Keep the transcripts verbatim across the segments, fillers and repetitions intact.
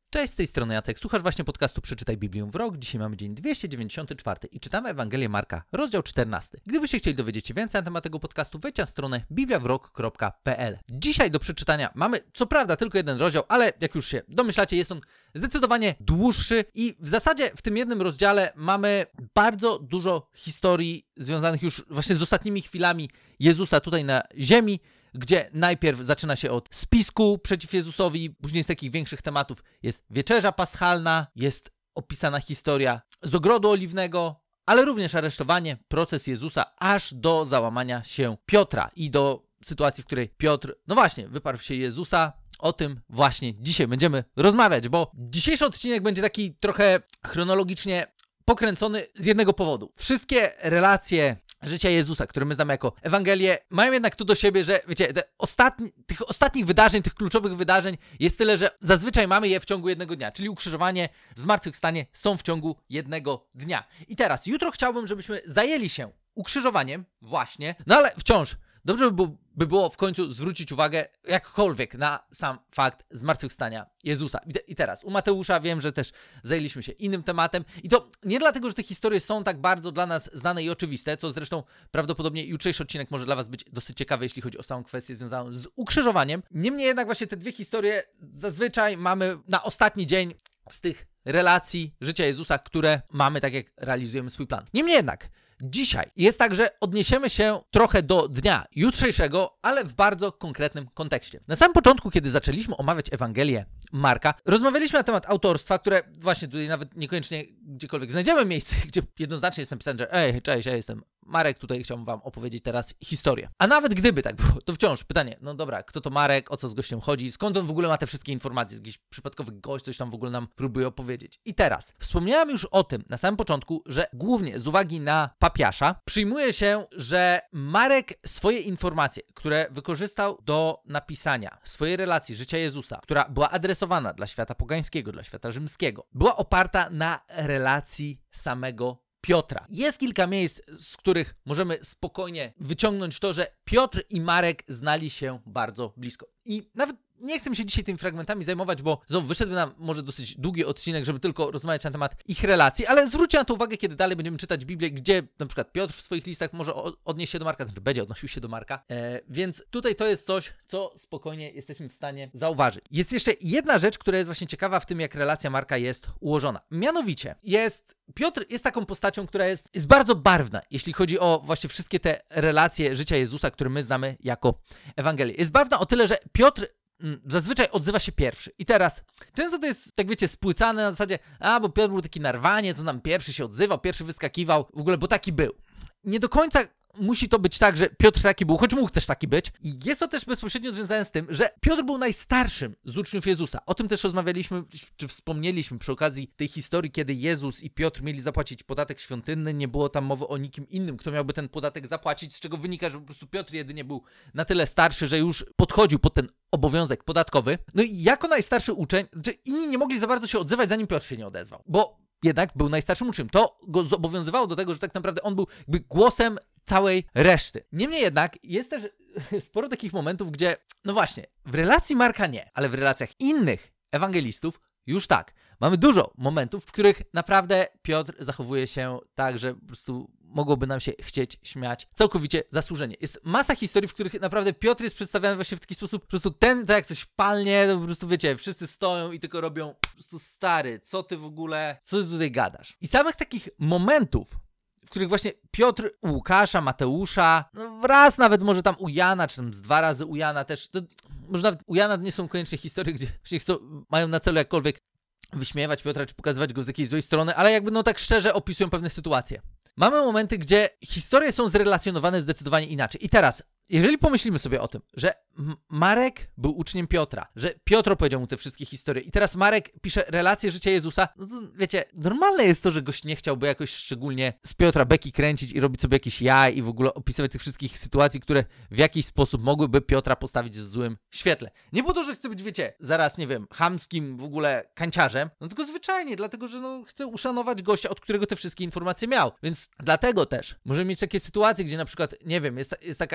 Cześć, z tej strony Jacek. Słuchasz właśnie podcastu Przeczytaj Biblię w rok. Dzisiaj mamy dzień dwieście dziewięćdziesiąty czwarty i czytamy Ewangelię Marka, rozdział czternasty. Gdybyście chcieli dowiedzieć się więcej na temat tego podcastu, wejdź na stronę biblia w rok kropka p l. Dzisiaj do przeczytania mamy, co prawda, tylko jeden rozdział, ale jak już się domyślacie, jest on zdecydowanie dłuższy i w zasadzie w tym jednym rozdziale mamy bardzo dużo historii związanych już właśnie z ostatnimi chwilami Jezusa tutaj na ziemi, gdzie najpierw zaczyna się od spisku przeciw Jezusowi, później z takich większych tematów jest wieczerza paschalna, jest opisana historia z ogrodu oliwnego, ale również aresztowanie, proces Jezusa, aż do załamania się Piotra i do sytuacji, w której Piotr, no właśnie, wyparł się Jezusa. O tym właśnie dzisiaj będziemy rozmawiać, bo dzisiejszy odcinek będzie taki trochę chronologicznie pokręcony z jednego powodu. Wszystkie relacje życia Jezusa, które my znamy jako Ewangelię, mają jednak to do siebie, że wiecie, te ostatni, tych ostatnich wydarzeń, tych kluczowych wydarzeń jest tyle, że zazwyczaj mamy je w ciągu jednego dnia, czyli ukrzyżowanie, zmartwychwstanie są w ciągu jednego dnia. I teraz, jutro chciałbym, żebyśmy zajęli się ukrzyżowaniem właśnie, no ale wciąż dobrze by było, by było w końcu zwrócić uwagę jakkolwiek na sam fakt zmartwychwstania Jezusa. I, te, I teraz u Mateusza wiem, że też zajęliśmy się innym tematem i to nie dlatego, że te historie są tak bardzo dla nas znane i oczywiste, co zresztą prawdopodobnie jutrzejszy odcinek może dla was być dosyć ciekawy, jeśli chodzi o samą kwestię związaną z ukrzyżowaniem. Niemniej jednak właśnie te dwie historie zazwyczaj mamy na ostatni dzień z tych relacji życia Jezusa, które mamy tak jak realizujemy swój plan. Niemniej jednak dzisiaj jest tak, że odniesiemy się trochę do dnia jutrzejszego, ale w bardzo konkretnym kontekście. Na samym początku, kiedy zaczęliśmy omawiać Ewangelię Marka, rozmawialiśmy na temat autorstwa, które właśnie tutaj nawet niekoniecznie gdziekolwiek znajdziemy miejsce, gdzie jednoznacznie jest napisane, że ej, cześć, ja jestem Marek, tutaj chciałbym wam opowiedzieć teraz historię. A nawet gdyby tak było, to wciąż pytanie, no dobra, kto to Marek, o co z gościem chodzi, skąd on w ogóle ma te wszystkie informacje, jakiś przypadkowy gość coś tam w ogóle nam próbuje opowiedzieć. I teraz, wspomniałem już o tym na samym początku, że głównie z uwagi na papiasza przyjmuje się, że Marek swoje informacje, które wykorzystał do napisania swojej relacji życia Jezusa, która była adresowana dla świata pogańskiego, dla świata rzymskiego, była oparta na relacji samego Piotra. Jest kilka miejsc, z których możemy spokojnie wyciągnąć to, że Piotr i Marek znali się bardzo blisko. I nawet nie chcę się dzisiaj tymi fragmentami zajmować, bo znowu wyszedłby nam może dosyć długi odcinek, żeby tylko rozmawiać na temat ich relacji, ale zwróćcie na to uwagę, kiedy dalej będziemy czytać Biblię, gdzie na przykład Piotr w swoich listach może odnieść się do Marka, znaczy będzie odnosił się do Marka, e, więc tutaj to jest coś, co spokojnie jesteśmy w stanie zauważyć. Jest jeszcze jedna rzecz, która jest właśnie ciekawa w tym, jak relacja Marka jest ułożona. Mianowicie jest Piotr jest taką postacią, która jest, jest bardzo barwna, jeśli chodzi o właśnie wszystkie te relacje życia Jezusa, które my znamy jako Ewangelię. Jest barwna o tyle, że Piotr zazwyczaj odzywa się pierwszy. I teraz, często to jest, tak wiecie, spłycane na zasadzie, a, bo Piotr był taki narwaniec, on nam pierwszy się odzywał, pierwszy wyskakiwał, w ogóle, bo taki był. Nie do końca musi to być tak, że Piotr taki był, choć mógł też taki być. I jest to też bezpośrednio związane z tym, że Piotr był najstarszym z uczniów Jezusa. O tym też rozmawialiśmy, czy wspomnieliśmy przy okazji tej historii, kiedy Jezus i Piotr mieli zapłacić podatek świątynny. Nie było tam mowy o nikim innym, kto miałby ten podatek zapłacić, z czego wynika, że po prostu Piotr jedynie był na tyle starszy, że już podchodził pod ten obowiązek podatkowy. No i jako najstarszy uczeń, że inni nie mogli za bardzo się odzywać, zanim Piotr się nie odezwał. Bo jednak był najstarszym uczniem. To go zobowiązywało do tego, że tak naprawdę on był jakby głosem całej reszty. Niemniej jednak jest też sporo takich momentów, gdzie, no właśnie, w relacji Marka nie, ale w relacjach innych ewangelistów już tak. Mamy dużo momentów, w których naprawdę Piotr zachowuje się tak, że po prostu mogłoby nam się chcieć śmiać całkowicie zasłużenie. Jest masa historii, w których naprawdę Piotr jest przedstawiany właśnie w taki sposób, po prostu ten, tak jak coś palnie, to po prostu wiecie, wszyscy stoją i tylko robią, po prostu stary, co ty w ogóle, co ty tutaj gadasz? I samych takich momentów, w których właśnie Piotr u Łukasza, Mateusza, no raz nawet może tam u Jana, czy tam z dwa razy u Jana też, to może nawet u Jana nie są koniecznie historie, gdzie właśnie chcą, mają na celu jakkolwiek wyśmiewać Piotra, czy pokazywać go z jakiejś złej strony, ale jakby no tak szczerze opisują pewne sytuacje. Mamy momenty, gdzie historie są zrelacjonowane zdecydowanie inaczej. I teraz, jeżeli pomyślimy sobie o tym, że Marek był uczniem Piotra, że Piotr opowiedział mu te wszystkie historie i teraz Marek pisze relację życia Jezusa, no to wiecie, normalne jest to, że gość nie chciałby jakoś szczególnie z Piotra beki kręcić i robić sobie jakieś jaj i w ogóle opisywać tych wszystkich sytuacji, które w jakiś sposób mogłyby Piotra postawić w złym świetle. Nie po to, że chce być, wiecie, zaraz, nie wiem, chamskim w ogóle kanciarzem, no tylko zwyczajnie, dlatego, że no chce uszanować gościa, od którego te wszystkie informacje miał. Więc dlatego też możemy mieć takie sytuacje, gdzie na przykład, nie wiem, jest, jest taka historia,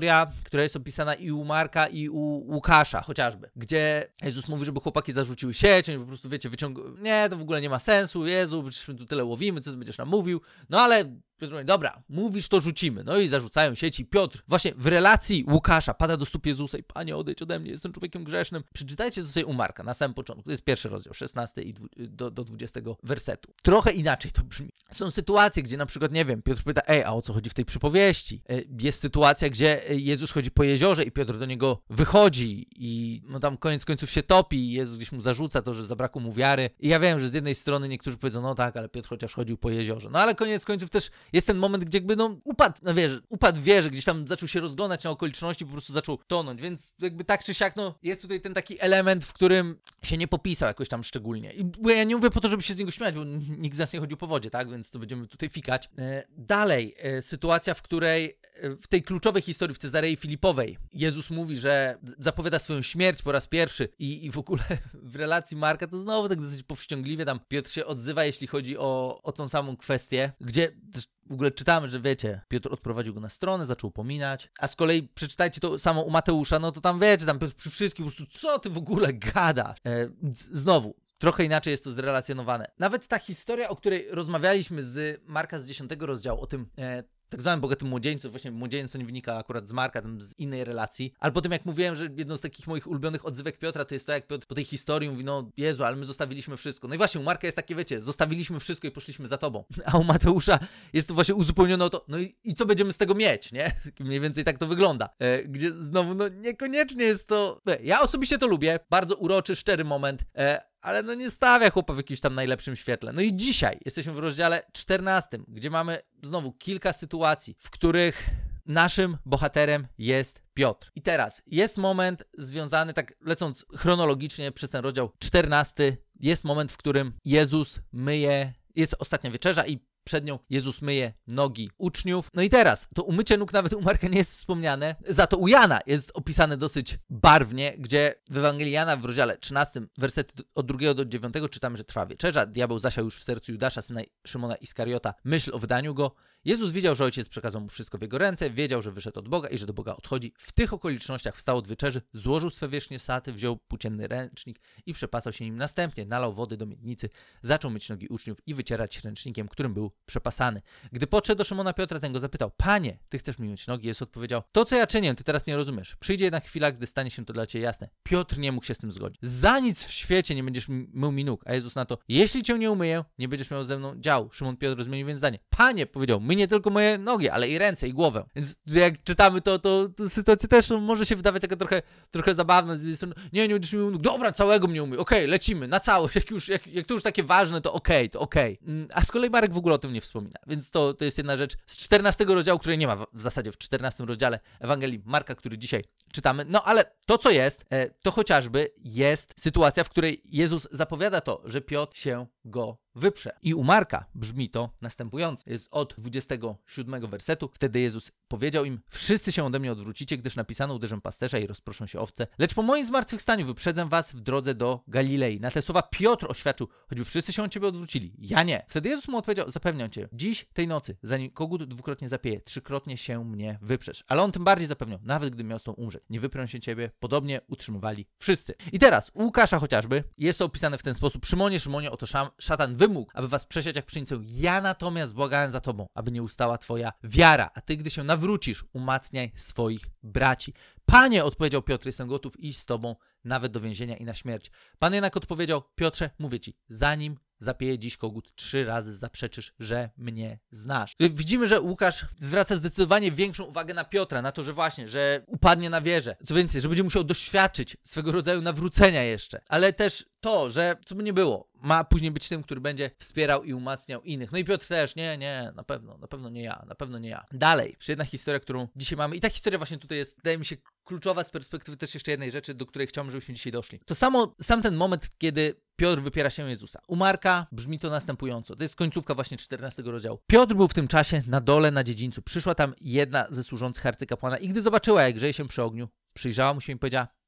historia, która jest opisana i u Marka, i u Łukasza chociażby, gdzie Jezus mówi, żeby chłopaki zarzuciły sieć, oni po prostu, wiecie, wyciągają, nie, to w ogóle nie ma sensu, Jezu, przecież my tu tyle łowimy, co ty będziesz nam mówił, no ale Piotr mówi, dobra, mówisz, to rzucimy. No i zarzucają sieci. Piotr właśnie w relacji Łukasza pada do stóp Jezusa i Panie, odejdź ode mnie, jestem człowiekiem grzesznym. Przeczytajcie to sobie u Marka na samym początku. To jest pierwszy rozdział, szesnasty i do, do dwudziestego wersetu. Trochę inaczej to brzmi. Są sytuacje, gdzie na przykład, nie wiem, Piotr pyta, ej, a o co chodzi w tej przypowieści? Jest sytuacja, gdzie Jezus chodzi po jeziorze i Piotr do niego wychodzi i no tam koniec końców się topi i Jezus gdzieś mu zarzuca to, że zabrakło mu wiary. I ja wiem, że z jednej strony niektórzy powiedzą, no tak, ale Piotr chociaż chodził po jeziorze. No ale koniec końców też jest ten moment, gdzie jakby no upadł na wieży, upadł w wieży, gdzieś tam zaczął się rozglądać na okoliczności, po prostu zaczął tonąć, więc jakby tak czy siak, no jest tutaj ten taki element, w którym się nie popisał jakoś tam szczególnie. I bo ja nie mówię po to, żeby się z niego śmiać, bo nikt z nas nie chodził po wodzie, tak, więc to będziemy tutaj fikać. E, dalej, e, sytuacja, w której e, w tej kluczowej historii w Cezarei Filipowej Jezus mówi, że zapowiada swoją śmierć po raz pierwszy i, i w ogóle w relacji Marka to znowu tak dosyć powściągliwie tam Piotr się odzywa, jeśli chodzi o, o tą samą kwestię, gdzie w ogóle czytamy, że wiecie, Piotr odprowadził go na stronę, zaczął pominać, a z kolei przeczytajcie to samo u Mateusza, no to tam wiecie, tam Piotr przy wszystkim po prostu, co ty w ogóle gadasz? E, znowu, trochę inaczej jest to zrelacjonowane. Nawet ta historia, o której rozmawialiśmy z Marka z dziesiątego rozdziału, o tym e, tak zwanym bogatym młodzieńcu, właśnie młodzieniec to nie wynika akurat z Marka, tam z innej relacji, ale po tym jak mówiłem, że jedną z takich moich ulubionych odzywek Piotra to jest to, jak Piotr po tej historii mówi, no Jezu, ale my zostawiliśmy wszystko. No i właśnie u Marka jest takie, wiecie, zostawiliśmy wszystko i poszliśmy za tobą, a u Mateusza jest to właśnie uzupełnione o to, no i, i co będziemy z tego mieć, nie? Mniej więcej tak to wygląda, e, gdzie znowu, no niekoniecznie jest to, e, ja osobiście to lubię, bardzo uroczy, szczery moment, e, ale no nie stawia chłopa w jakimś tam najlepszym świetle. No i dzisiaj jesteśmy w rozdziale czternastym, gdzie mamy znowu kilka sytuacji, w których naszym bohaterem jest Piotr. I teraz jest moment związany, tak lecąc chronologicznie przez ten rozdział czternasty, jest moment, w którym Jezus myje, jest ostatnia wieczerza i przed nią Jezus myje nogi uczniów. No i teraz, to umycie nóg nawet u Marka nie jest wspomniane, za to u Jana jest opisane dosyć barwnie, gdzie w Ewangelii Jana w rozdziale trzynastym, wersety od drugiego do dziewiątego czytamy, że trwa wieczerza, diabeł zasiał już w sercu Judasza, syna Szymona Iskariota, myśl o wydaniu go. Jezus wiedział, że ojciec przekazał mu wszystko w jego ręce, wiedział, że wyszedł od Boga i że do Boga odchodzi. W tych okolicznościach wstał od wieczerzy, złożył swe wierzchnie szaty, wziął płócienny ręcznik i przepasał się nim. Następnie nalał wody do miednicy, zaczął myć nogi uczniów i wycierać ręcznikiem, którym był przepasany. Gdy podszedł do Szymona Piotra, ten go zapytał, Panie, ty chcesz mi myć nogi? Jezus odpowiedział, to co ja czynię, ty teraz nie rozumiesz. Przyjdzie jedna chwila, gdy stanie się to dla ciebie jasne. Piotr nie mógł się z tym zgodzić. Za nic w świecie nie będziesz mył mi nóg. A Jezus na to, jeśli cię nie umyję, nie będziesz miał ze mną działu. Szymon Piotr zmienił więc zdanie. Panie, powiedział, my nie tylko moje nogi, ale i ręce, i głowę. Więc jak czytamy to, to, to sytuacja też no, może się wydawać taka trochę, trochę zabawna. Nie, nie będziesz mi nóg. Dobra, całego mnie umyj. Okej, okay, lecimy, na całość. Jak, już, jak, jak to już takie ważne, to okej, okay, to okej. Okay. A z kolei Marek w ogóle o tym nie wspomina. Więc to, to jest jedna rzecz z czternastego rozdziału, której nie ma w, w zasadzie w czternastym rozdziale Ewangelii Marka, który dzisiaj czytamy. No ale to, co jest, to chociażby jest sytuacja, w której Jezus zapowiada to, że Piotr się go wyprze. I u Marka brzmi to następująco. Jest od dwudziestego siódmego wersetu. Wtedy Jezus powiedział im, wszyscy się ode mnie odwrócicie, gdyż napisano, uderzę pasterza i rozproszą się owce. Lecz po moim zmartwychwstaniu wyprzedzę was w drodze do Galilei. Na te słowa Piotr oświadczył, choćby wszyscy się od ciebie odwrócili. Ja nie. Wtedy Jezus mu odpowiedział, zapewniam cię, dziś, tej nocy, zanim kogut dwukrotnie zapieje, trzykrotnie się mnie wyprzesz. Ale on tym bardziej zapewniał, nawet gdy miał z tą umrzeć. Nie wyprę się ciebie. Podobnie utrzymywali wszyscy. I teraz u Łukasza chociażby jest to opisane w ten sposób. Szymonie, Szymonie, oto szatan wymógł, aby was przesiać jak pszenicę. Ja natomiast błagałem za tobą, aby nie ustała twoja wiara. A ty, gdy się nawrócisz, umacniaj swoich braci. Panie, odpowiedział Piotr, jestem gotów iść z tobą nawet do więzienia i na śmierć. Pan jednak odpowiedział, Piotrze, mówię ci, zanim zapieje dziś kogut, trzy razy zaprzeczysz, że mnie znasz. Widzimy, że Łukasz zwraca zdecydowanie większą uwagę na Piotra, na to, że właśnie, że upadnie na wierze. Co więcej, że będzie musiał doświadczyć swego rodzaju nawrócenia jeszcze. Ale też to, że co by nie było, ma później być tym, który będzie wspierał i umacniał innych. No i Piotr też, nie, nie, na pewno, na pewno nie ja, na pewno nie ja. Dalej, jeszcze jedna historia, którą dzisiaj mamy i ta historia właśnie tutaj jest, wydaje mi się, kluczowa z perspektywy też jeszcze jednej rzeczy, do której chciałbym, żebyśmy dzisiaj doszli. To samo, sam ten moment, kiedy Piotr wypiera się Jezusa. U Marka brzmi to następująco. To jest końcówka właśnie czternastego rozdziału. Piotr był w tym czasie na dole na dziedzińcu. Przyszła tam jedna ze służących arcykapłana i gdy zobaczyła, jak grzeje się przy ogniu, przyjrzała mu się i powiedziała,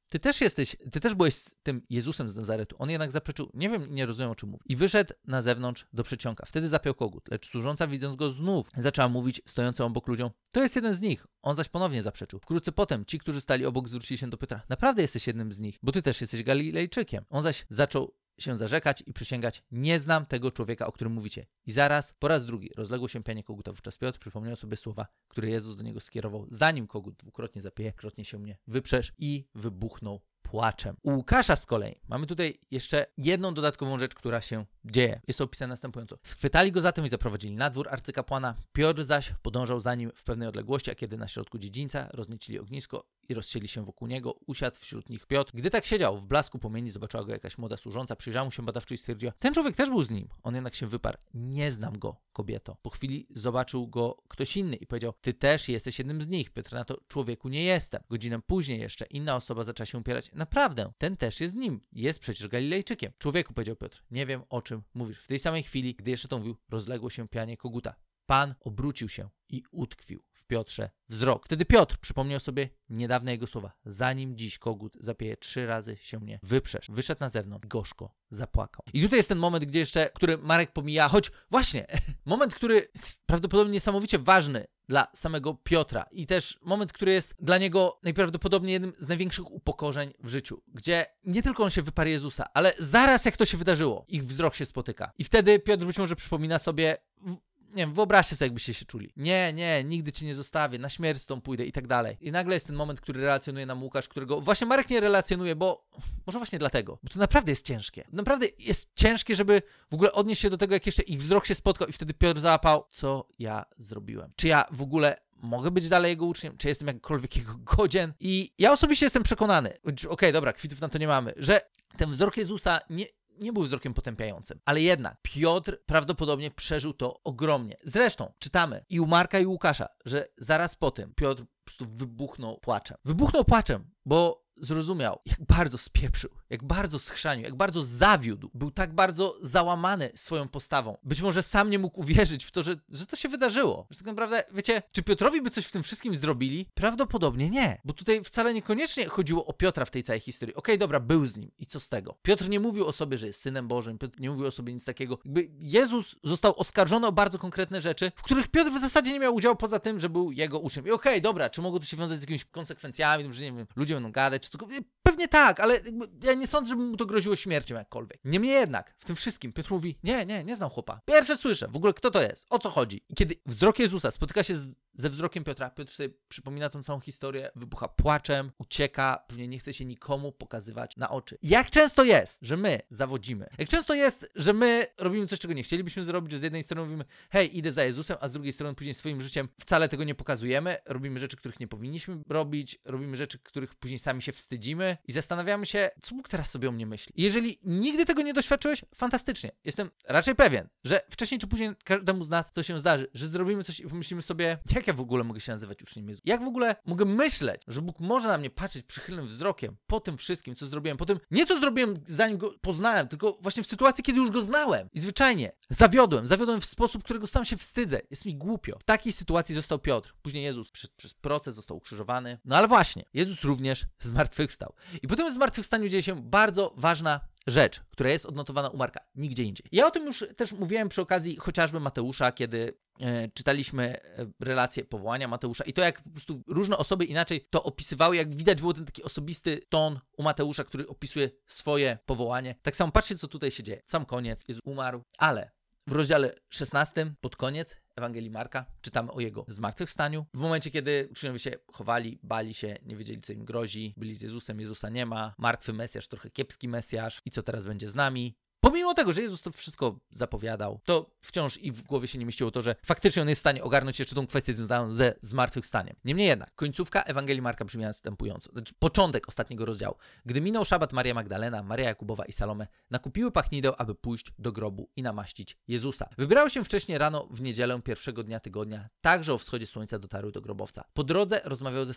ty też jesteś, ty też byłeś z tym Jezusem z Nazaretu. On jednak zaprzeczył, nie wiem, nie rozumiem, o czym mówi. I wyszedł na zewnątrz do przedsionka. Wtedy zapiął kogut, lecz służąca, widząc go znów, zaczęła mówić stojącym obok ludziom: to jest jeden z nich. On zaś ponownie zaprzeczył. Wkrótce potem ci, którzy stali obok, zwrócili się do Piotra: naprawdę jesteś jednym z nich, bo ty też jesteś Galilejczykiem. On zaś zaczął się zarzekać i przysięgać: nie znam tego człowieka, o którym mówicie. I zaraz, po raz drugi, rozległo się pianie koguta. Wówczas Piotr przypomniał sobie słowa, które Jezus do niego skierował: zanim kogut dwukrotnie zapieje, krotnie się mnie wyprzesz, i wybuchnął płaczem. U Łukasza z kolei mamy tutaj jeszcze jedną dodatkową rzecz, która się dzieje. Jest to opisane następująco. Schwytali go zatem i zaprowadzili na dwór arcykapłana. Piotr zaś podążał za nim w pewnej odległości, a kiedy na środku dziedzińca rozniecili ognisko i rozsiedli się wokół niego, usiadł wśród nich Piotr. Gdy tak siedział, w blasku płomieni zobaczyła go jakaś młoda służąca, przyjrzała mu się badawczo i stwierdziła: ten człowiek też był z nim. On jednak się wyparł: nie znam go, kobieto. Po chwili zobaczył go ktoś inny i powiedział: ty też jesteś jednym z nich. Piotr na to: człowieku, nie jestem. Godzinę później jeszcze inna osoba zaczęła się upierać: naprawdę, ten też jest z nim. Jest przecież Galilejczykiem. Człowieku, powiedział Piotr, nie wiem, o czym mówisz. W tej samej chwili, gdy jeszcze to mówił, rozległo się pianie koguta. Pan obrócił się i utkwił w Piotrze wzrok. Wtedy Piotr przypomniał sobie niedawne jego słowa: zanim dziś kogut zapieje, trzy razy się mnie wyprzesz. Wyszedł na zewnątrz, gorzko zapłakał. I tutaj jest ten moment, gdzie jeszcze, który Marek pomija, choć właśnie, moment, który jest prawdopodobnie niesamowicie ważny dla samego Piotra i też moment, który jest dla niego najprawdopodobniej jednym z największych upokorzeń w życiu, gdzie nie tylko on się wyparł Jezusa, ale zaraz jak to się wydarzyło, ich wzrok się spotyka. I wtedy Piotr być może przypomina sobie: nie wiem, wyobraźcie sobie, jakbyście się czuli. Nie, nie, nigdy cię nie zostawię, na śmierć z tą pójdę i tak dalej. I nagle jest ten moment, który relacjonuje nam Łukasz, którego właśnie Marek nie relacjonuje, bo może właśnie dlatego, bo to naprawdę jest ciężkie. Naprawdę jest ciężkie, żeby w ogóle odnieść się do tego, jak jeszcze ich wzrok się spotkał i wtedy Piotr załapał: co ja zrobiłem? Czy ja w ogóle mogę być dalej jego uczniem? Czy jestem jakkolwiek jego godzien? I ja osobiście jestem przekonany, okej, okay, dobra, kwitów na to nie mamy, że ten wzrok Jezusa nie nie był wzrokiem potępiającym. Ale jednak Piotr prawdopodobnie przeżył to ogromnie. Zresztą czytamy i u Marka, i u Łukasza, że zaraz po tym Piotr po prostu wybuchnął płaczem. Wybuchnął płaczem, bo zrozumiał, jak bardzo spieprzył, jak bardzo schrzanił, jak bardzo zawiódł. Był tak bardzo załamany swoją postawą. Być może sam nie mógł uwierzyć w to, że, że to się wydarzyło. Że tak naprawdę, wiecie, czy Piotrowi by coś w tym wszystkim zrobili? Prawdopodobnie nie. Bo tutaj wcale niekoniecznie chodziło o Piotra w tej całej historii. Okej, okay, dobra, był z nim. I co z tego? Piotr nie mówił o sobie, że jest Synem Bożym. Piotr nie mówił o sobie nic takiego. Jakby Jezus został oskarżony o bardzo konkretne rzeczy, w których Piotr w zasadzie nie miał udziału poza tym, że był jego uczniem. I okej, okay, dobra, czy mogło to się wiązać z jakimiś konsekwencjami, że nie wiem, ludzie będą gadać, czy cokolwiek? Pewnie tak, ale jakby ja nie sądzę, żeby mu to groziło śmiercią jakkolwiek. Niemniej jednak, w tym wszystkim Piotr mówi: nie, nie, nie znam chłopa. Pierwsze słyszę, w ogóle kto to jest, o co chodzi. I kiedy wzrok Jezusa spotyka się z, ze wzrokiem Piotra, Piotr sobie przypomina tą całą historię, wybucha płaczem, ucieka, pewnie nie chce się nikomu pokazywać na oczy. Jak często jest, że my zawodzimy? Jak często jest, że my robimy coś, czego nie chcielibyśmy zrobić, że z jednej strony mówimy: hej, idę za Jezusem, a z drugiej strony później swoim życiem wcale tego nie pokazujemy, robimy rzeczy, których nie powinniśmy robić, robimy rzeczy, których później sami się wstydzimy i zastanawiamy się, co Bóg teraz sobie o mnie myśli. I jeżeli nigdy tego nie doświadczyłeś, fantastycznie. Jestem raczej pewien, że wcześniej czy później każdemu z nas to się zdarzy, że zrobimy coś i pomyślimy sobie: jak ja w ogóle mogę się nazywać uczniem Jezusa? Jak w ogóle mogę myśleć, że Bóg może na mnie patrzeć przychylnym wzrokiem po tym wszystkim, co zrobiłem, po tym, nie co zrobiłem zanim go poznałem, tylko właśnie w sytuacji, kiedy już go znałem. I zwyczajnie zawiodłem, zawiodłem w sposób, którego sam się wstydzę. Jest mi głupio. W takiej sytuacji został Piotr. Później Jezus przez, przez proces został ukrzyżowany. No ale właśnie, Jezus również zmartwychwstał. I po tym zmartwychwstaniu dzieje się bardzo ważna rzecz, która jest odnotowana u Marka, nigdzie indziej. Ja o tym już też mówiłem przy okazji chociażby Mateusza, kiedy e, czytaliśmy e, relację powołania Mateusza i to, jak po prostu różne osoby inaczej to opisywały, jak widać było ten taki osobisty ton u Mateusza, który opisuje swoje powołanie. Tak samo patrzcie, co tutaj się dzieje. Sam koniec, Jezus umarł, ale w rozdziale szesnastym, pod koniec Ewangelii Marka, czytamy o jego zmartwychwstaniu. W momencie, kiedy uczniowie się chowali, bali się, nie wiedzieli, co im grozi, byli z Jezusem, Jezusa nie ma, martwy Mesjasz, trochę kiepski Mesjasz i co teraz będzie z nami? Pomimo tego, że Jezus to wszystko zapowiadał, to wciąż i w głowie się nie mieściło to, że faktycznie on jest w stanie ogarnąć jeszcze tą kwestię związaną ze zmartwychwstaniem. Niemniej jednak, końcówka Ewangelii Marka brzmi następująco. Znaczy, początek ostatniego rozdziału. Gdy minął szabat, Maria Magdalena, Maria Jakubowa i Salome nakupiły pachnideł, aby pójść do grobu i namaścić Jezusa. Wybrały się wcześnie rano w niedzielę pierwszego dnia tygodnia, tak że o wschodzie słońca dotarły do grobowca. Po drodze rozmawiały ze sobą: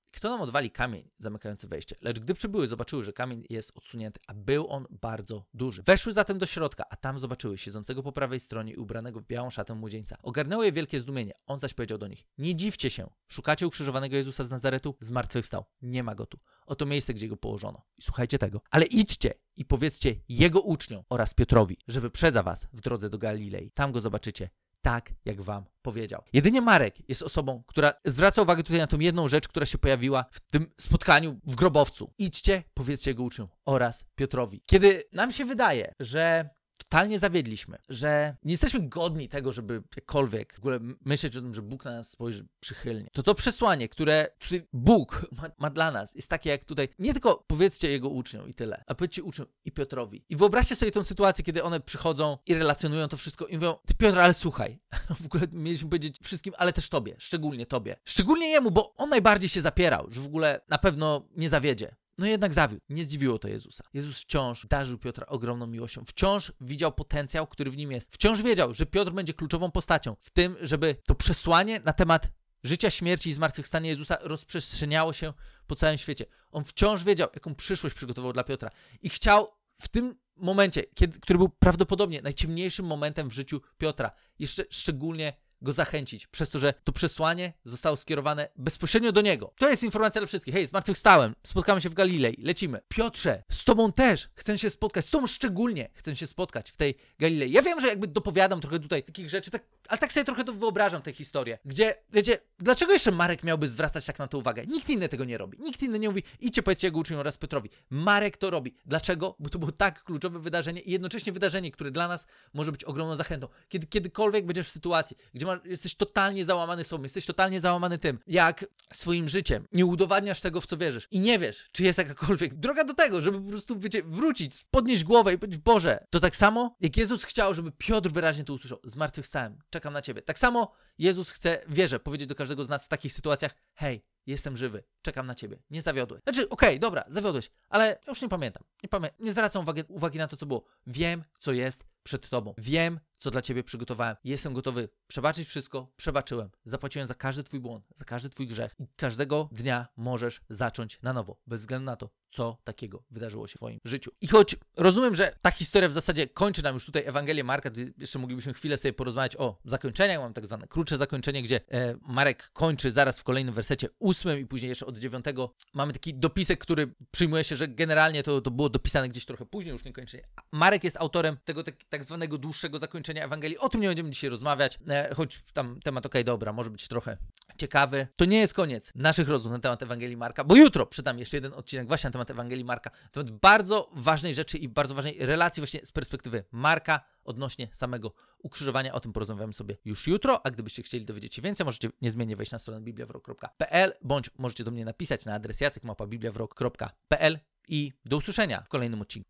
kto nam odwali kamień zamykający wejście? Lecz gdy przybyły, zobaczyły, że kamień jest odsunięty, a był on bardzo duży. Weszły zatem do środka, a tam zobaczyły siedzącego po prawej stronie i ubranego w białą szatę młodzieńca. Ogarnęło je wielkie zdumienie. On zaś powiedział do nich: nie dziwcie się, szukacie ukrzyżowanego Jezusa z Nazaretu? Zmartwychwstał. Nie ma go tu. Oto miejsce, gdzie go położono. I słuchajcie tego. Ale idźcie i powiedzcie jego uczniom oraz Piotrowi, że wyprzedza was w drodze do Galilei. Tam go zobaczycie. Tak, jak wam powiedział. Jedynie Marek jest osobą, która zwraca uwagę tutaj na tą jedną rzecz, która się pojawiła w tym spotkaniu w grobowcu. Idźcie, powiedzcie jego uczniom oraz Piotrowi. Kiedy nam się wydaje, że totalnie zawiedliśmy, że nie jesteśmy godni tego, żeby jakkolwiek w ogóle myśleć o tym, że Bóg na nas spojrzy przychylnie, to to przesłanie, które, które Bóg ma, ma dla nas, jest takie jak tutaj, nie tylko powiedzcie jego uczniom i tyle, a powiedzcie uczniom i Piotrowi. I wyobraźcie sobie tę sytuację, kiedy one przychodzą i relacjonują to wszystko i mówią: ty Piotr, ale słuchaj, w ogóle mieliśmy powiedzieć wszystkim, ale też tobie, szczególnie tobie. Szczególnie jemu, bo on najbardziej się zapierał, że w ogóle na pewno nie zawiedzie. No jednak zawiódł. Nie zdziwiło to Jezusa. Jezus wciąż darzył Piotra ogromną miłością. Wciąż widział potencjał, który w nim jest. Wciąż wiedział, że Piotr będzie kluczową postacią w tym, żeby to przesłanie na temat życia, śmierci i zmartwychwstania Jezusa rozprzestrzeniało się po całym świecie. On wciąż wiedział, jaką przyszłość przygotował dla Piotra. I chciał w tym momencie, kiedy, który był prawdopodobnie najciemniejszym momentem w życiu Piotra, jeszcze szczególnie go zachęcić, przez to, że to przesłanie zostało skierowane bezpośrednio do niego. To jest informacja dla wszystkich. Hej, zmartwychwstałem, spotkamy się w Galilei, lecimy. Piotrze, z tobą też chcę się spotkać, z tobą szczególnie chcę się spotkać w tej Galilei. Ja wiem, że jakby dopowiadam trochę tutaj takich rzeczy, tak, ale tak sobie trochę to wyobrażam tę historię, gdzie, wiecie, dlaczego jeszcze Marek miałby zwracać tak na to uwagę? Nikt inny tego nie robi. Nikt inny nie mówi: idźcie, powiedzcie jego uczniom oraz Piotrowi. Marek to robi. Dlaczego? Bo to było tak kluczowe wydarzenie i jednocześnie wydarzenie, które dla nas może być ogromną zachętą. Kiedy kiedykolwiek będziesz w sytuacji, gdzie masz, jesteś totalnie załamany sobą, jesteś totalnie załamany tym, jak swoim życiem nie udowadniasz tego, w co wierzysz i nie wiesz, czy jest jakakolwiek droga do tego, żeby po prostu, wiecie, wrócić, podnieść głowę i powiedzieć: Boże, to tak samo, jak Jezus chciał, żeby Piotr wyraźnie to usłyszał: zmartwychwstałem, czekam na ciebie. Tak samo Jezus chce, wierzę, powiedzieć do każdego z nas w takich sytuacjach: hej, jestem żywy, czekam na ciebie, nie zawiodłeś. Znaczy, okej, okay, dobra, zawiodłeś, ale już nie pamiętam, nie, pamię- nie zwracam uwagi, uwagi na to, co było. Wiem, co jest przed tobą. Wiem, co dla ciebie przygotowałem. Jestem gotowy przebaczyć wszystko. Przebaczyłem. Zapłaciłem za każdy twój błąd, za każdy twój grzech. I każdego dnia możesz zacząć na nowo, bez względu na to, co takiego wydarzyło się w twoim życiu. I choć rozumiem, że ta historia w zasadzie kończy nam już tutaj Ewangelię Marka, to jeszcze moglibyśmy chwilę sobie porozmawiać o zakończeniach. Mam tak zwane krótsze zakończenie, gdzie e, Marek kończy zaraz w kolejnym wersecie ósmym i później jeszcze od dziewiątego mamy taki dopisek, który przyjmuje się, że generalnie to, to było dopisane gdzieś trochę później, już niekoniecznie. Marek jest autorem tego tak, tak zwanego dłuższego zakończenia Ewangelii. O tym nie będziemy dzisiaj rozmawiać, e, choć tam temat, okej, okay, dobra, może być trochę ciekawy. To nie jest koniec naszych rozmów na temat Ewangelii Marka, bo jutro przydam jeszcze jeden odcinek właśnie na temat Ewangelii Marka, na temat bardzo ważnej rzeczy i bardzo ważnej relacji właśnie z perspektywy Marka odnośnie samego ukrzyżowania. O tym porozmawiamy sobie już jutro, a gdybyście chcieli dowiedzieć się więcej, możecie niezmiennie wejść na stronę biblia w rok kropka p l, bądź możecie do mnie napisać na adres jacek małpa biblia w rok kropka p l i do usłyszenia w kolejnym odcinku.